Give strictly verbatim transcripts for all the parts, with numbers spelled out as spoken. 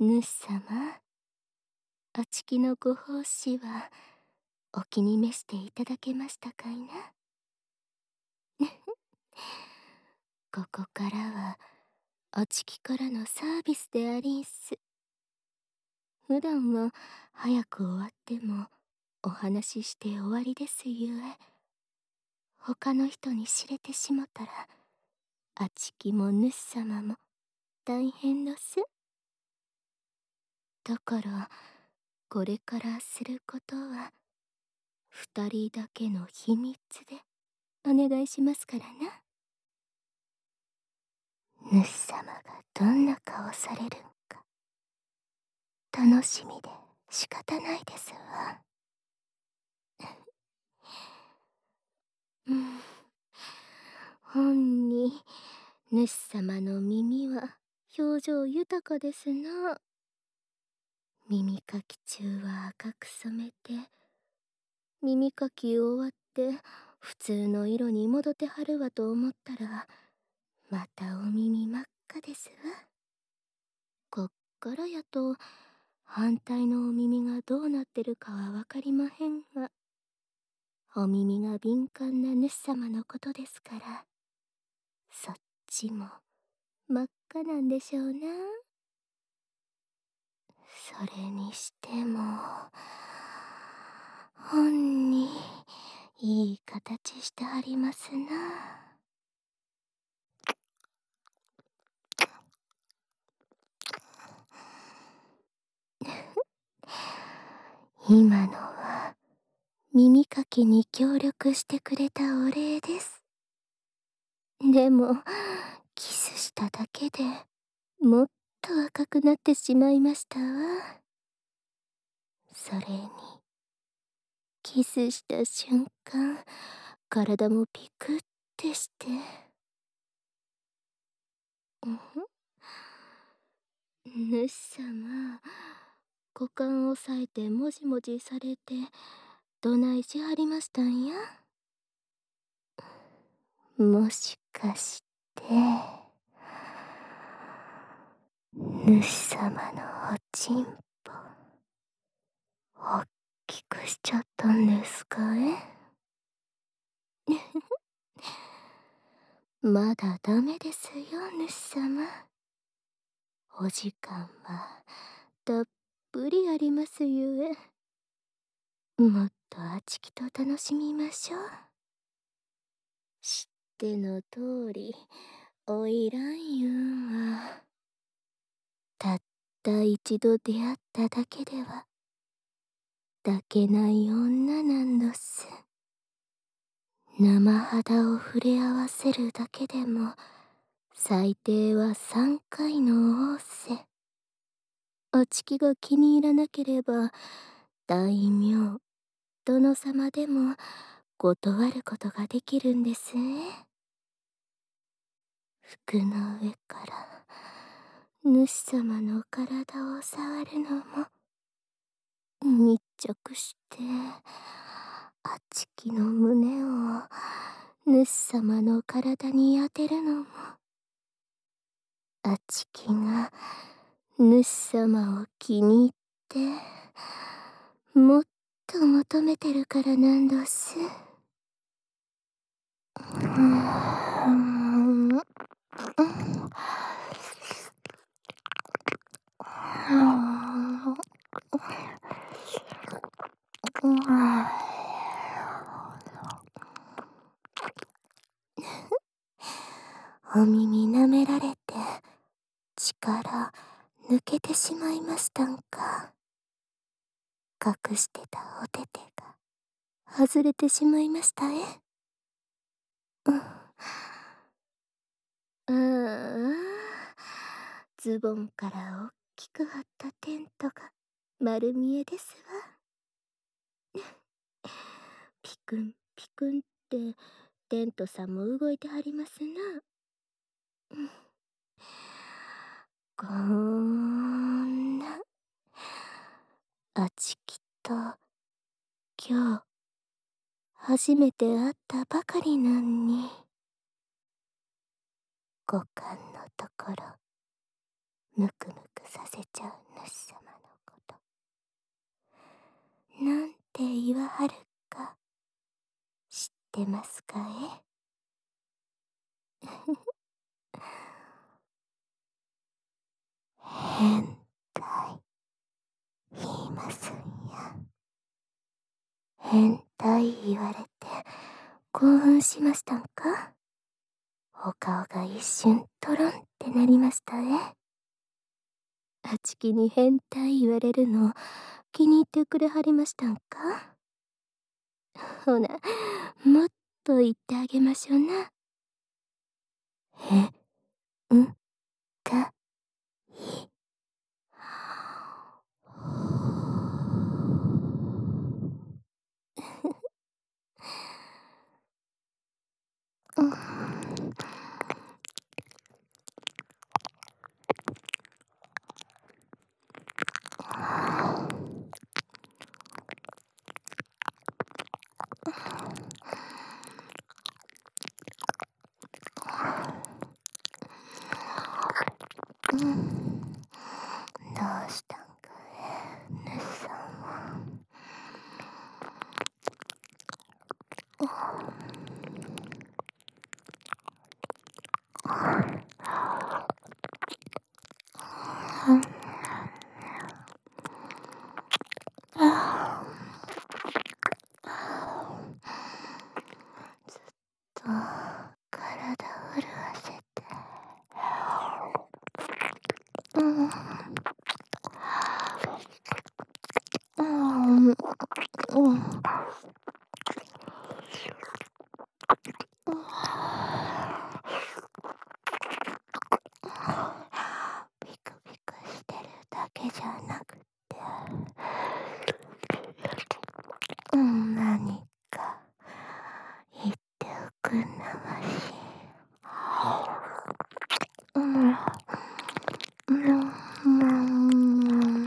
主様、おちきのご奉仕はお気に召していただけましたかいな。ここからはおちきからのサービスでありんす。普段は早く終わってもお話しして終わりですゆえ、他の人に知れてしもたらあちきも主様も大変どす。だからこれからすることは二人だけの秘密でお願いしますからな。主様がどんな顔されるんか楽しみで仕方ないですわ。うん、ほんに主様の耳は表情豊かですな。耳かき中は赤く染めて、耳かき終わって普通の色に戻ってはるわと思ったらまたお耳真っ赤ですわ。こっからやと反対のお耳がどうなってるかはわかりまへんが、お耳が敏感な主様のことですから、そっちも真っ赤なんでしょうな。それにしてもほんにいい形してありますな。今のは耳かきに協力してくれたお礼です。でもキスしただけでもっと赤くなってしまいましたわ。それにキスした瞬間体もピクってして、ん主様、股間を押さえてもじもじされてどないしはりましたんや。もしかして主様のおちんぽおっきくしちゃったんですかえ。まだダメですよ主様。お時間はたっぷりありますゆえ、もっとあちきと楽しみましょう。知っての通りおいらんゆんはたった一度出会っただけでは抱けない女なんどす。生肌を触れ合わせるだけでも最低は三回の仰せ。おちきが気に入らなければ大名殿様でも断ることができるんですね。服の上から主様の体を触るのも、密着してあちきの胸を主様の体に当てるのも、あちきが主様を気に入ってもっと求めてるからなんどす。うんお耳舐められて力抜けてしまいましたんか。隠してたおててが外れてしまいましたえ。うん、ああ、ズボンからおっきく張ったテントが丸見えですわ。ピクンピクンってテントさんも動いてはりますな。こんなあちきと今日初めて会ったばかりなんに、股間のところムクムクさせちゃう主様のこと、なんて言わはるか知ってますかえ？変態言いますんや。変態言われて興奮しましたんか？お顔が一瞬トロンってなりましたえ。あちきに変態言われるの気に入ってくれはりましたんか？ほな、もっと言ってあげましょな。へ、ん、か、い。うん。うん、どうしたんかえ、ぬっさんは。ずっと体を潤せて、うん、うん、うん、ビクビクしてるだけじゃなくて、うん、何か言っておくんなまし。うん、うん、うん、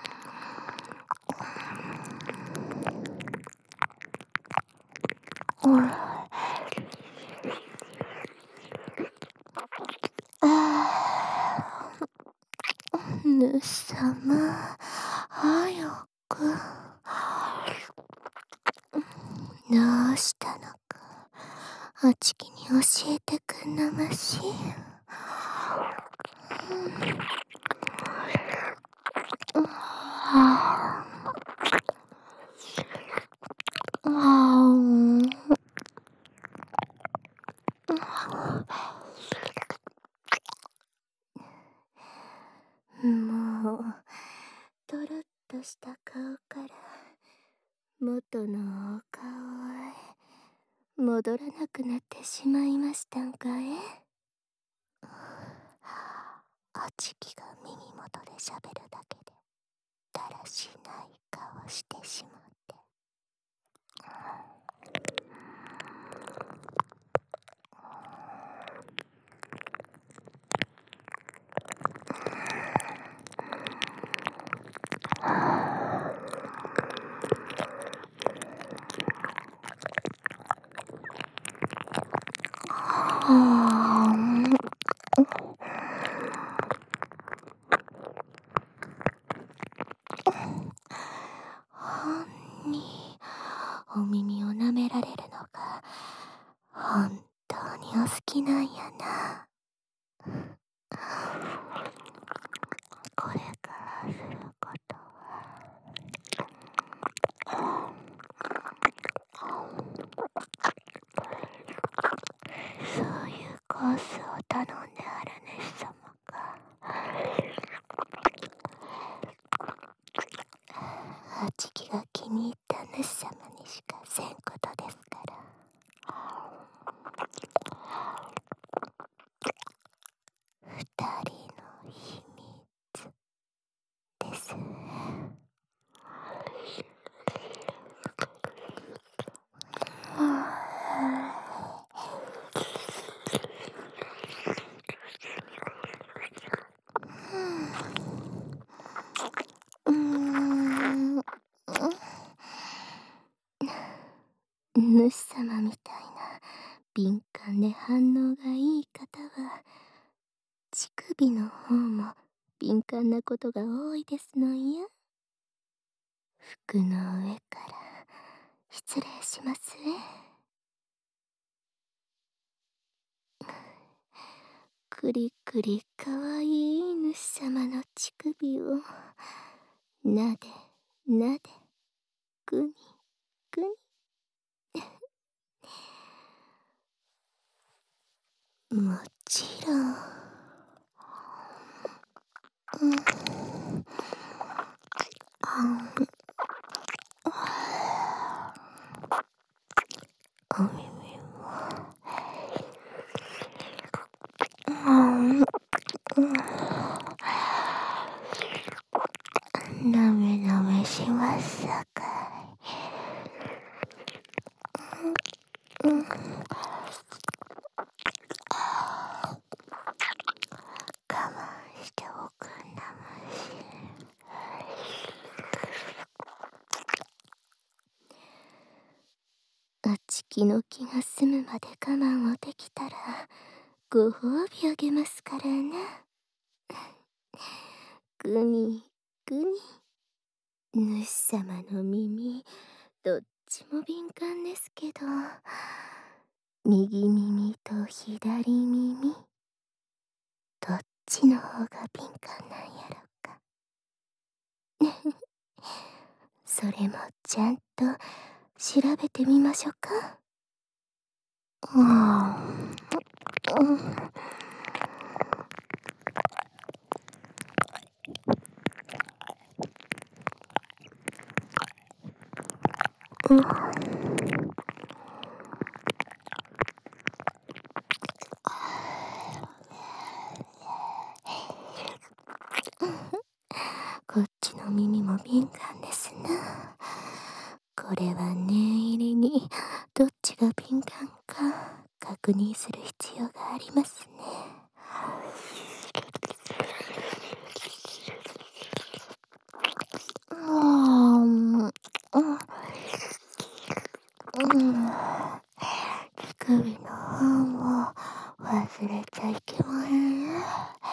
うん、あー、ぬさま、早く。どうしたのか、あちきに教えてくんなまし。うん、あー、あー、もう、とろっとした顔から元のお顔へ戻らなくなってしまいましたんかえ。あちきが耳元でしゃべるだけでだらしない顔してしまって。はーほんにお耳を舐められるのが本当にお好きなんやな。これからすることは、そういうコースを頼んである主様があちきが気に入った主様にしかせんことですから。二人の秘密です。うーん、主様みたいな敏感で反応がいい方は乳首の方も敏感なことが多いですのや。服の上から失礼しますえ。くりくりかわいい主様の乳首をなでなでぐにぐにもちろん、うん、あお耳も、うんなめなめしますさかい、うん、我慢しておくんだまし。あちきの気が済むまで我慢をできたらご褒美あげますからな。グニグニ、主様の耳どっちも敏感ですけど、右耳と左耳どっちの方が敏感なんやろか。それもちゃんと調べてみましょうか。うん、うん、うん、こっちの耳も敏感ですな。これは念入りにどっちが敏感か確認する必要がありますね。うん、うん、うん。乳首の方も忘れちゃいけまへんよ。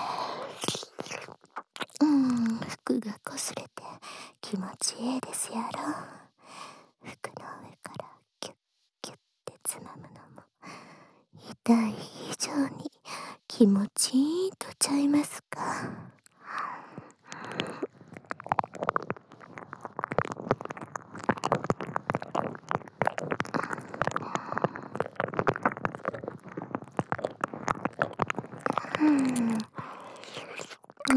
うん、服が擦れて気持ちいいですやろ。服の上からキュッキュッてつまむのも痛い以上に気持ちいいとちゃいますか。うん、うん、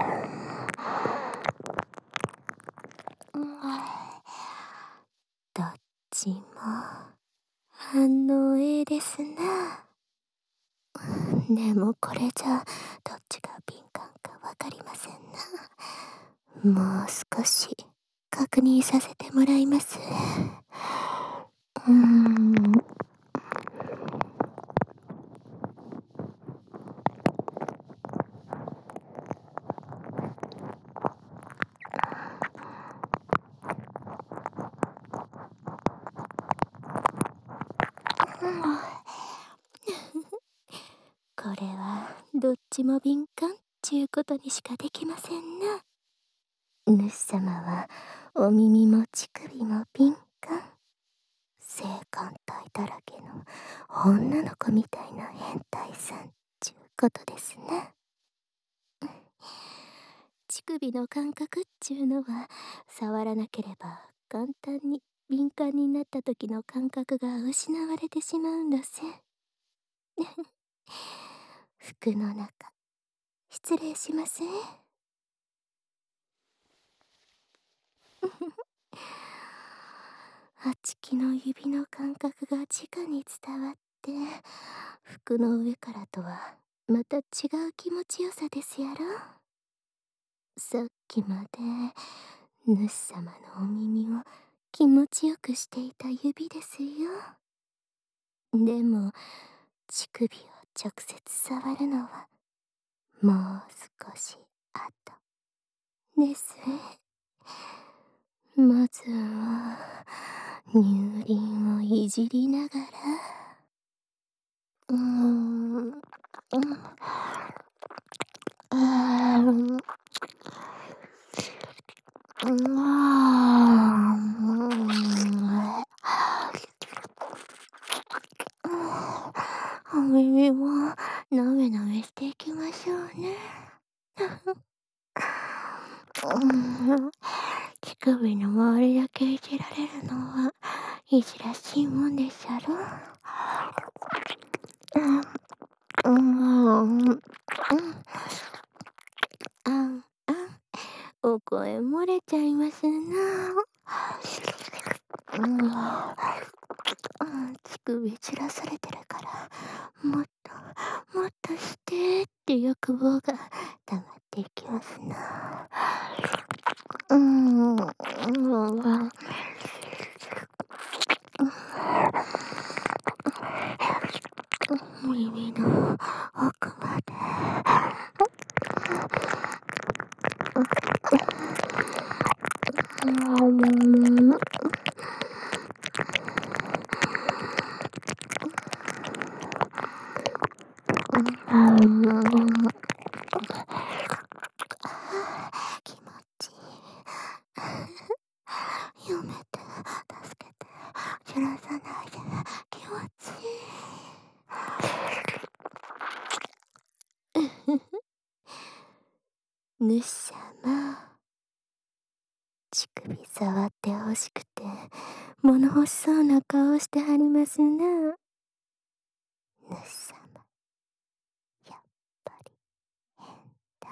うん、どっちも反応ええですな。でもこれじゃどっちが敏感かわかりませんな。もう少し確認させてもらいます。うーん、これはどっちも敏感ちゅうことにしかできませんな。主様はお耳も乳首も敏感。性感帯だらけの女の子みたいな変態さんちゅうことですね。乳首の感覚っちゅうのは触らなければ簡単に敏感になった時の感覚が失われてしまうんだせ。服の中失礼しますね。あちきの指の感覚が直に伝わって服の上からとはまた違う気持ちよさですやろ。さっきまで主様のお耳を気持ちよくしていた指ですよ。でも乳首を直接触るのはもう少し後ですね。まずは乳輪をいじりながら、うーん、うん、あお耳もなめなめしていきましょうね。乳首の周りだけいじられるのはいじらしいもんでしゃろ。うん、うん、あん、あん、お声漏れちゃいますな。うん、乳首散らされてるから、もっと、もっとしてって欲望が溜まっていきますな。うん、うん、耳の奥まで。気持ちいい。やめて、助けて、散らさないで、気持ちいい。主様、乳首触ってほしくて、物欲しそうな顔してはりますな。主様、やっぱり変態。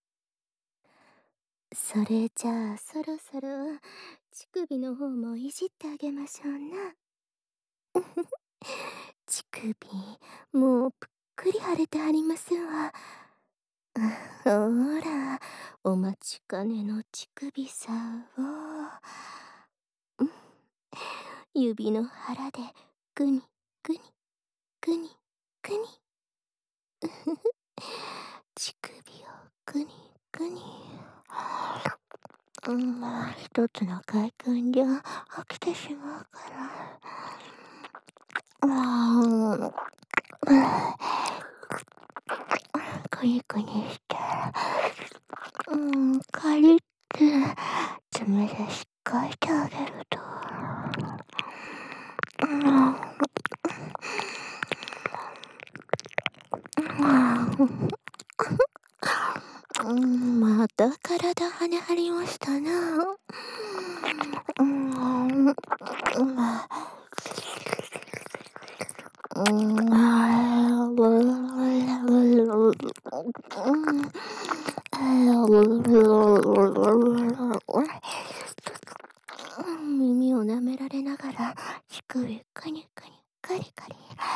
それじゃあそろそろ乳首の方もいじってあげましょうな。乳首もうぷっくり腫れてはりますわ。ほら、お待ちかねの乳首さを、うん、指の腹でグニグニグニグニ乳首をグニグニ。うん、一つの快感で飽きてしまうから。うん、グニグニして、うん、カリッて爪でしっかいてあげると、うん、また体跳ね張りましたな。うん、うん、耳を舐められながら乳首カニカニカリカリ。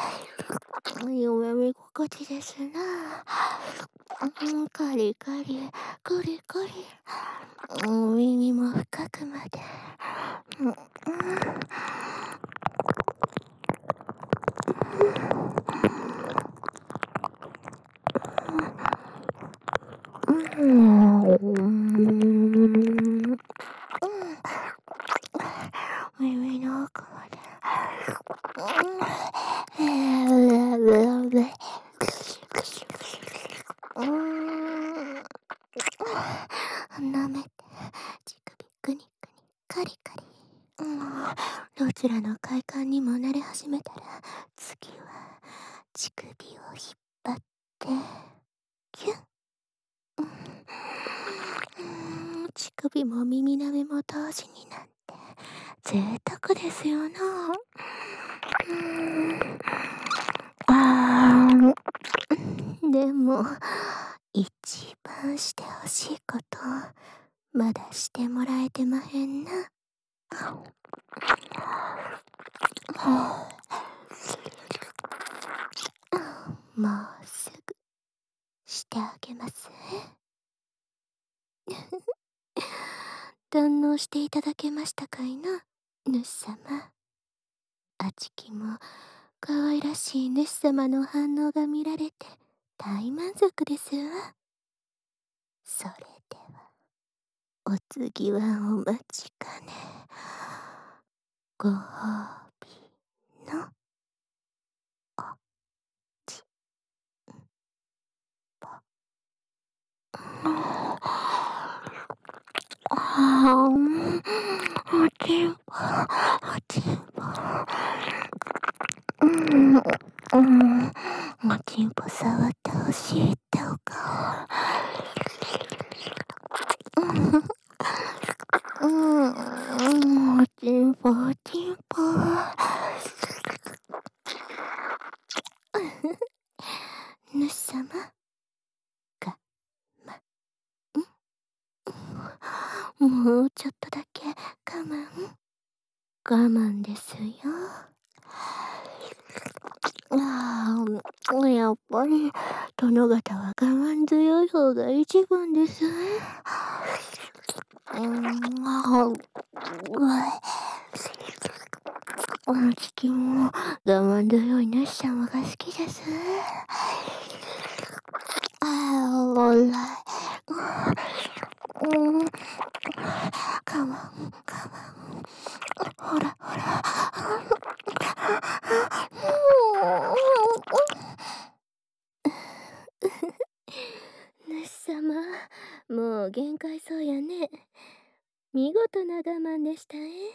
夢見心地ですな。カリカリカリカリ。耳も深くまで。うん、耳の奥まで。舐めて、乳首グニグニカリカリ。うん、どちらの快感にも慣れ始めたら、次は乳首を引っ張ってキュン。うん、乳首も耳舐めも同時になんて贅沢ですよな。うん、あーでも一番してほしいことまだしてもらえてまへんな。もうすぐしてあげます堪能していただけましたかいな、主様。あちきも可愛らしい主様の反応が見られて大満足ですわ。それではお次はお待ちかね、ご褒美のおちんぽ。 あー、おちんぽ、おちんぽ。うん、うん、おちんぽ触ってほしいってお顔。うん、うん、おちんぽ、おちんぽ。主様が、ま、んもうちょっとだけ我慢。我慢ですよ。ああ、やっぱり殿方は我慢強い方が一番です。うん、あうあちきも我慢強い主様が好きです。ああ、おらい。うん、我慢、我慢。ほらほら。主様、もう限界そうやね。見事な我慢でしたね。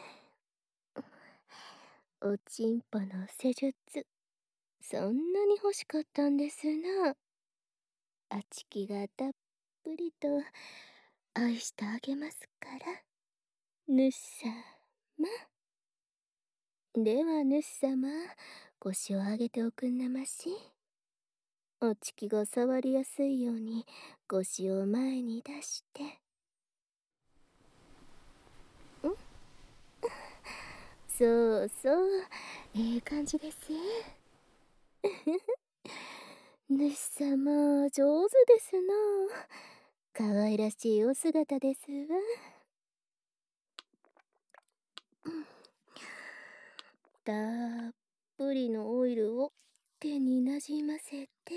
おちんぽの施術、そんなに欲しかったんですな。あちきがたっぷりと愛してあげますから。主様。では主様、腰を上げておくんなまし。おちきが触りやすいように腰を前に出して。んそうそう、ええ感じです。主様、上手ですな。可愛らしいお姿ですわ。たっぷりのオイルを手になじませて、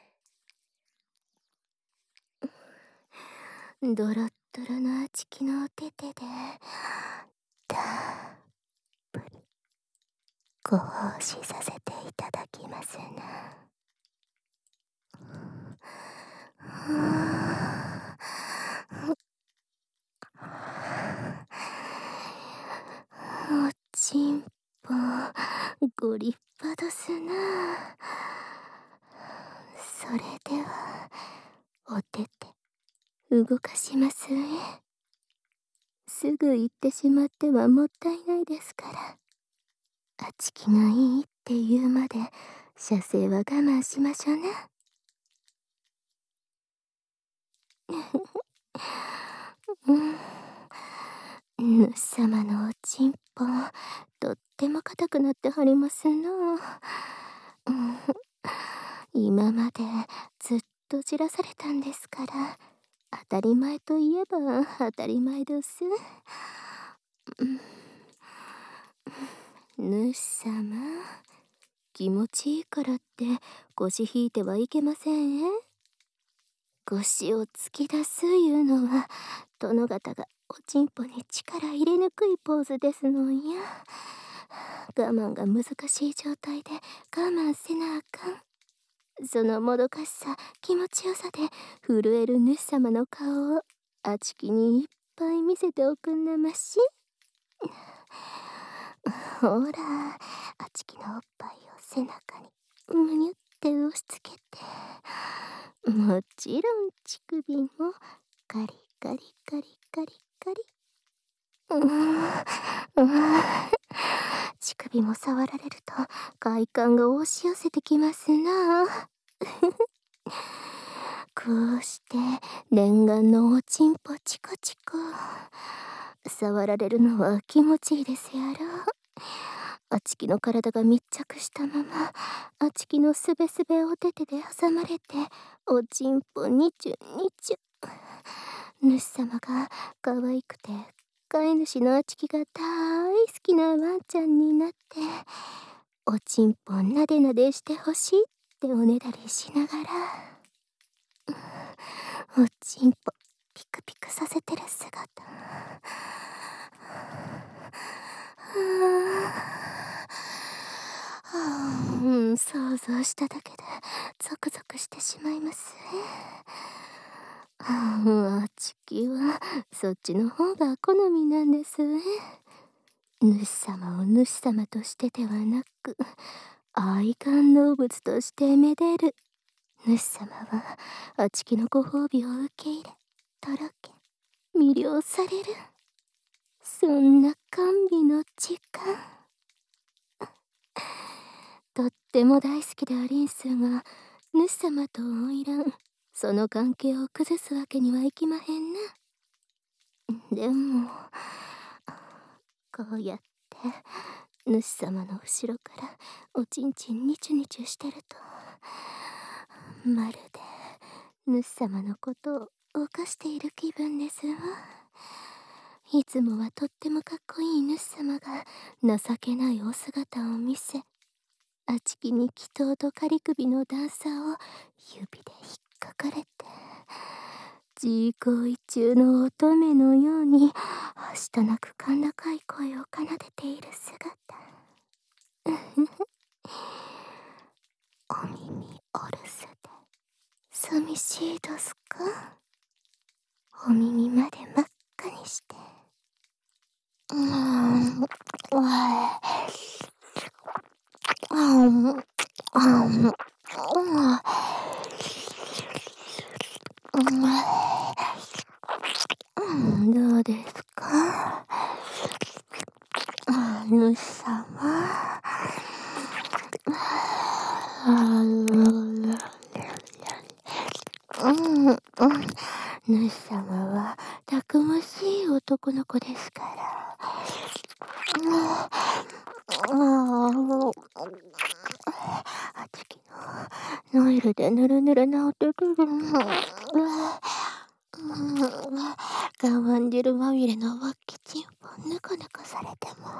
ドロッドロのあちきのお手手でたっぷりご奉仕させていただきますな。おちんぽご立派どすな。それではお手手動かしますえ。すぐ行ってしまってはもったいないですから。あちきがいいって言うまで射精は我慢しましょうね。うん、主様のおちんぽとっても硬くなってはりますの。うん、今までずっとじらされたんですから、当たり前といえば当たり前です。主様、気持ちいいからって腰引いてはいけませんえ。腰を突き出すいうのは殿方がおちんぽに力入れにくいポーズですのんや。我慢が難しい状態で我慢せなあかん。そのもどかしさ、気持ちよさで震える主様の顔をあちきにいっぱい見せておくんなまし。ほら、あちきのおっぱいを背中にむにゅって押しつけて、もちろん乳首もカリカリカリカリカリ。うーん、うーん、乳首も触られると快感が押し寄せてきますな。こうして念願のおちんぽチコチコ触られるのは気持ちいいですやろう。あちきの体が密着したままあちきのすべすべお手手で挟まれておちんぽにちゅにちゅ。主様が可愛くて飼い主のあちきが大好きなワンちゃんになっておちんぽなでなでしてほしいっておねだりしながらおちんぽピクピクさせてる姿、うん、想像しただけでゾクゾクしてしまいますね。あちきはそっちの方が好みなんですえ。主様を主様としてではなく、愛玩動物としてめでる主様は、あちきのご褒美を受け入れ、とろけ、魅了される。そんな甘美の時間。とっても大好きでありんすが、主様と花魁、その関係を崩すわけにはいきまへんな。でも、こうやって、主様の後ろからおちんちんニチュニチュしてると、まるで主様のことを犯している気分ですわ。いつもはとってもかっこいい主様が情けないお姿を見せ、あちきに祈祷と仮首の段差を指で引っかかれて、自行為中の乙女のようにはしたなく甲高い声を奏でている姿。お耳おるせで寂しいどすか。お耳まで真っ赤にして。うーん、うわあん、あん、うん、どうですか、主様。うん、うん、主様はたくましい男の子ですから。あちきのノイルでぬるぬるなお手首も、我慢汁まみれのわっきちんぽぬかぬかされても、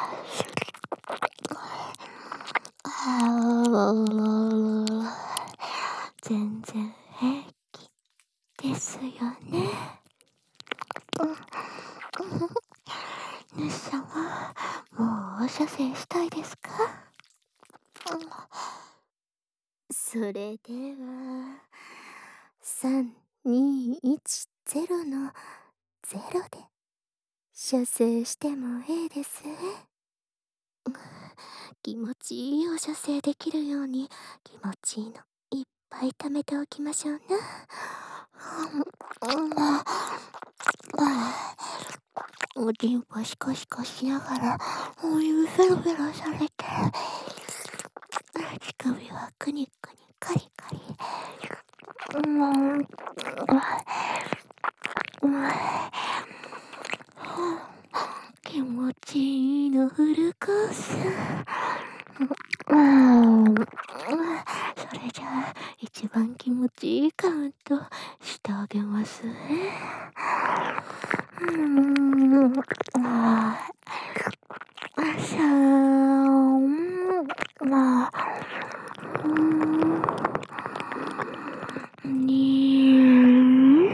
全然平気ですよね。主様、もうお射精したいですか。それでは、さん、に、いち、ゼロのゼロで射精してもええですえ。気持ちいいお射精できるように気持ちいいのいっぱい貯めておきましょうな。おちんぽシコシコしながらお湯フェロフェロされて、乳首はクニクニカリカリ。うん、気持ちいいのフルコース。うん、それじゃあ一番気持ちいいカウントしてあげますね。うん、ああ、さん、まあ、うん、に、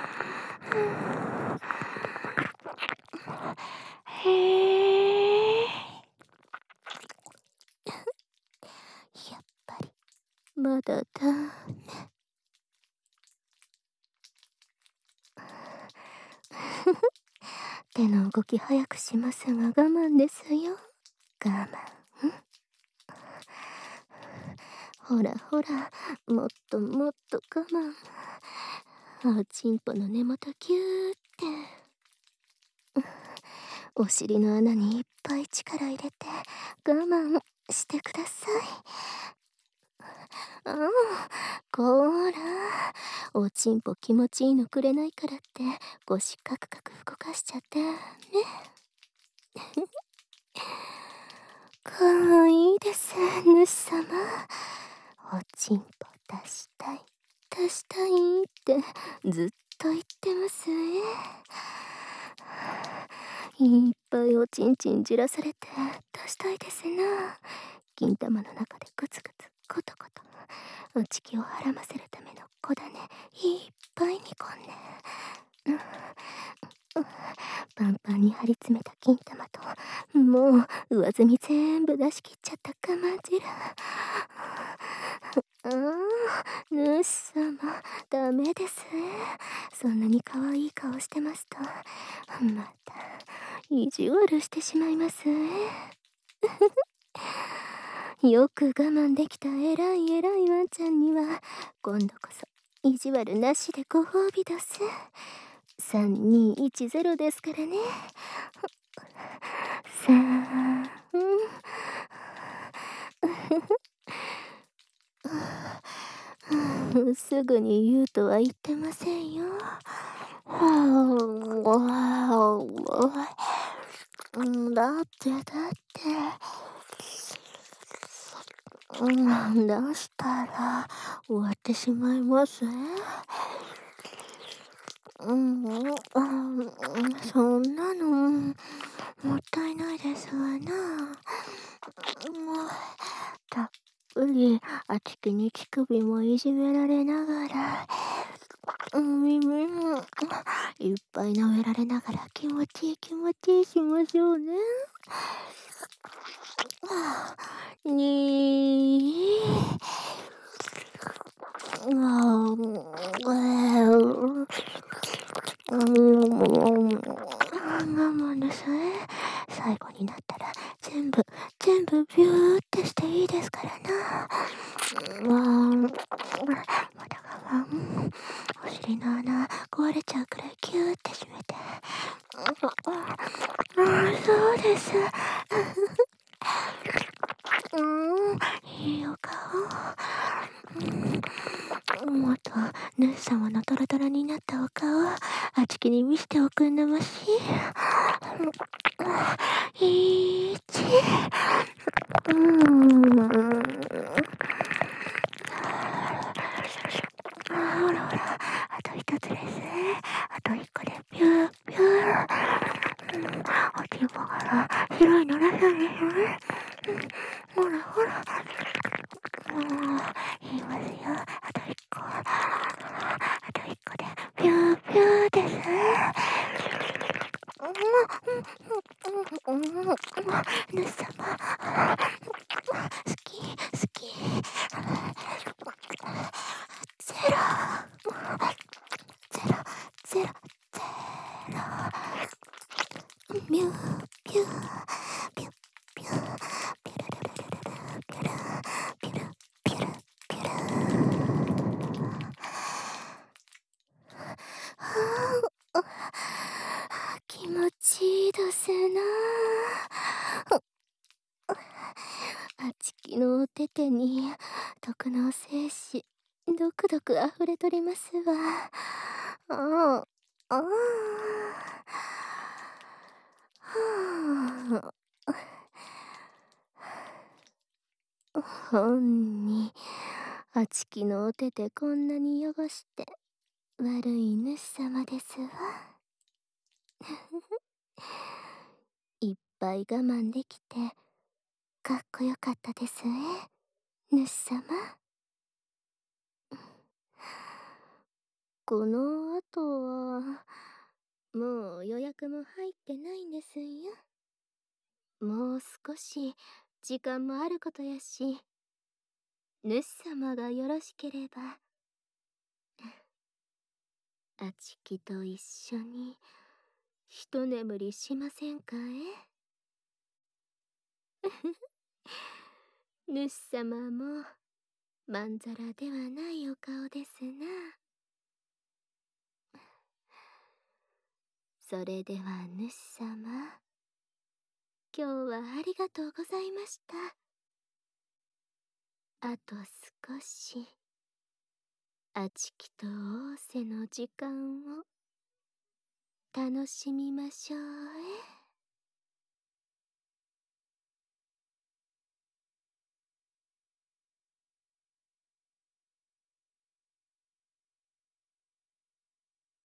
へえ。やっぱりまだだね。手の動き早くしますが我慢ですよ。我慢。ほらほら、もっともっと我慢。おちんぽの根元キューって。お尻の穴にいっぱい力入れて我慢してください。ああ、こーら、おちんぽ気持ちいいのくれないからって腰カクカク動かしちゃってね。かわいいです主様。おちんぽ出したい出したいってずっと言ってますえ。いっぱいおちんちんじらされて出したいですな。金玉の中でグツグツコトコトおちきをはらませるための小種いっぱいにこんね。 パンパンに張り詰めた金玉と、もう上澄み全部出し切っちゃったかま汁。ああ、主様、ダメです。そんなに可愛い顔してますと、また、意地悪してしまいます。よく我慢できた偉い偉いワンちゃんには、今度こそ、意地悪なしでご褒美どす。さんにいちゼロですからね。さあ、うん、すぐに言うとは言ってませんよ。だってだってうん、出したら終わってしまいますね。うん、うん、そんなのもったいないですわな。たっぷりあちきに乳首もいじめられながら、耳もいっぱい舐められながら気持ちいい気持ちいいしましょうね。にー我慢ですね。最後になったら全部全部ビューってしていいですからな。まだ我慢。お尻の穴壊れちゃうくらいキューって締めて。ああ、そうです。うん、いいお顔。うん、もっと主様のトロトロになったお顔あちきに見せておくんなまし。いちうんほらほら、あと一つですね。あと一個でピューピュー。おちんぽから広いの出すんですよね。ほらほら。もう言いますよ。あと一個。あと一個でピューピューです。主様、好き好き。ゼロゼロゼロゼロミューピューピューピューピュルルルルルピュルピュルピュルピュルはあ、気持ちいいですな。あちきのおててに毒の精子どくどくあふれとりますわ。ああ、ああ、ほんにあちきのおててこんなに汚して悪い主様ですわ。いっぱい我慢できてかっこよかったですね、主様。この後はもう予約も入ってないんですよ。もう少し時間もあることやし、主様がよろしければあちきと一緒に一眠りしませんかえ。主様もまんざらではないお顔ですな。それでは主様、今日はありがとうございました。あと少しあちきと仰せの時間を楽しみましょうえ。